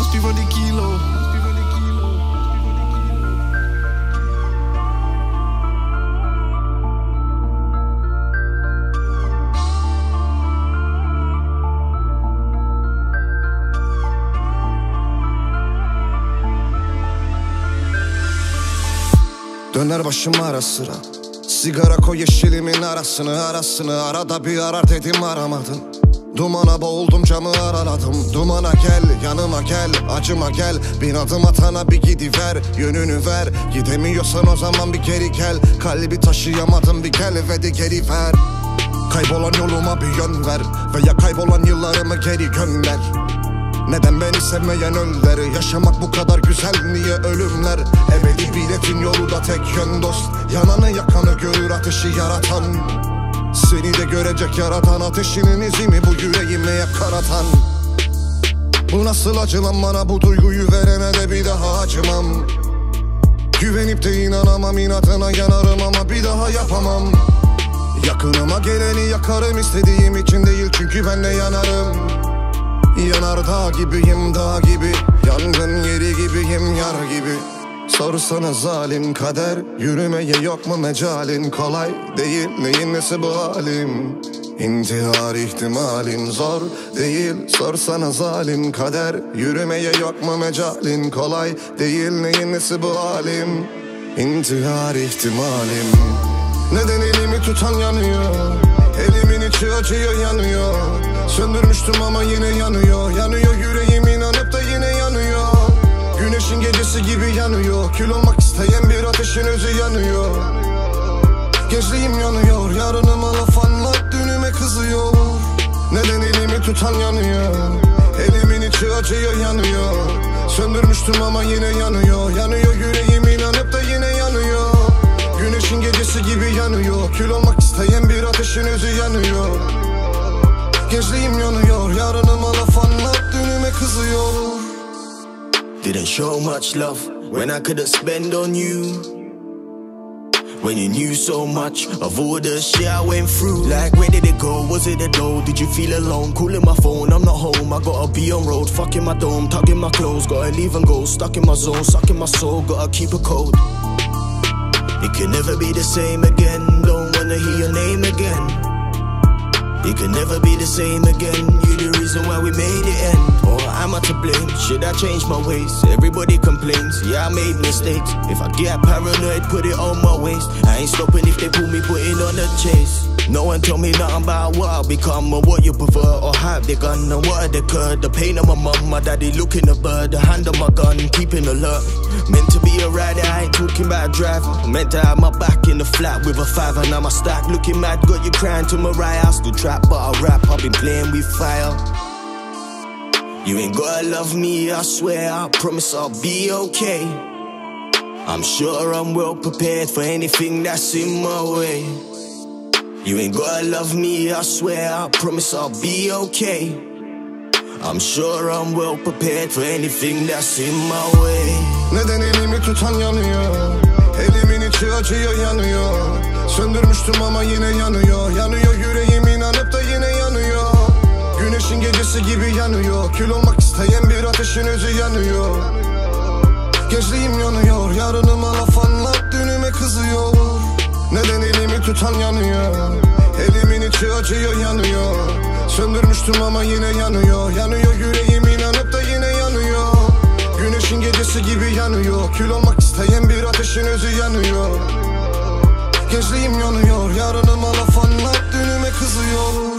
stuur van die kilo. Döner başım ara sıra, sigara koy yeşilimin arasını arada bir arar dedim aramadın. Dumana boğuldum, camı araladım. Dumana gel, yanıma gel, acıma gel. Bir adım atana bir gidiver, yönünü ver. Gidemiyorsan o zaman bir geri gel. Kalbi taşıyamadım, bir gel ve de geri ver. Kaybolan yoluma bir yön ver, veya kaybolan yıllarımı geri gönder. Neden beni sevmeyen öller? Yaşamak bu kadar güzel, niye ölümler? Ebedi biletin yolu da tek yön dost. Yananı yakanı görür ateşi yaratan. Seni de görecek yaratan, ateşinin izimi bu yüreğimi hep karatan. Bu nasıl acı lan, bana bu duyguyu verene de bir daha acımam. Güvenip de inanamam, inadına yanarım ama bir daha yapamam. Yakınıma geleni yakarım, istediğim için değil çünkü ben de yanarım. Yanardağ gibiyim, dağ gibi, yangın yeri gibiyim, yar gibi. Sorsana zalim kader, yürümeye yok mu mecalin? Kolay değil, neyin nesi bu halim? İntihar ihtimalin zor değil. Sorsana zalim kader, yürümeye yok mu mecalin? Kolay değil, neyin nesi bu halim? İntihar ihtimalim. Neden elimi tutan yanıyor? Elimin içi acıyor, yanıyor. Söndürmüştüm ama yine yanıyor. Yanıyor yüreğim, inanıp da yine yanıyor. Güneşin gecesi gibi yanıyor. Kül olmak isteyen bir ateşin özü yanıyor. Gençliğim yanıyor, yarınıma laf anlat, dünüme kızıyor. Neden elimi tutan yanıyor? Elimin içi acıyor, yanıyor. Söndürmüştüm ama yine yanıyor. Yanıyor yüreğim, inanıp da yine yanıyor. Güneşin gecesi gibi yanıyor. Kül olmak isteyen bir ateşin özü yanıyor. Gençliğim yanıyor, yarınıma laf anlat, dünüme kızıyor. Didn't show much love when I could've spent on you. When you knew so much of all the shit I went through. Like where did it go, was it a door? Did you feel alone, calling my phone, I'm not home. I gotta be on road, fucking my dome, tugging my clothes. Gotta leave and go, stuck in my zone, sucking my soul. Gotta keep it cold. It can never be the same again, don't wanna hear your name again. It can never be the same again. You the reason why we made it end. Or am I to blame? Should I change my ways? Everybody complains, yeah I made mistakes. If I get paranoid, put it on my waist. I ain't stopping if they pull me, putting on the chase. No one told me nothing about what I'll become, or what you prefer, or hype they gun, or what had occurred. The pain of my mum, my daddy looking a bird, the hand on my gun, keeping alert. Meant to be a rider, I ain't talking about a driver. Meant to have my back in the flat with a fiver. Now my stack looking mad, got you crying to Mariah. I still trap, but I rap, I've been playing with fire. You ain't gotta love me, I swear, I promise I'll be okay. I'm sure I'm well prepared for anything that's in my way. You ain't gotta love me, I swear, I promise I'll be okay. I'm sure I'm well prepared for anything that's in my way. Neden elimi tutan yanıyor? Elimin içi acıyor, yanıyor. Söndürmüştüm ama yine yanıyor. Yanıyor yüreğim, inanıp da yine yanıyor. Güneşin gecesi gibi yanıyor. Kül olmak isteyen bir ateşin özü yanıyor. Gençliğim yanıyor, yarınıma laf anlat, dünüme kızıyor. Neden elimi tutan yanıyor? Elimin içi acıyor, yanıyor. Söndürmüştüm ama yine yanıyor. Yanıyor yüreğim, inanıp da yine yanıyor. Güneşin gecesi gibi yanıyor. Kül olmak isteyen bir ateşin özü yanıyor. Gençliğim yanıyor, yarınıma laf anlat, dünüme kızıyor.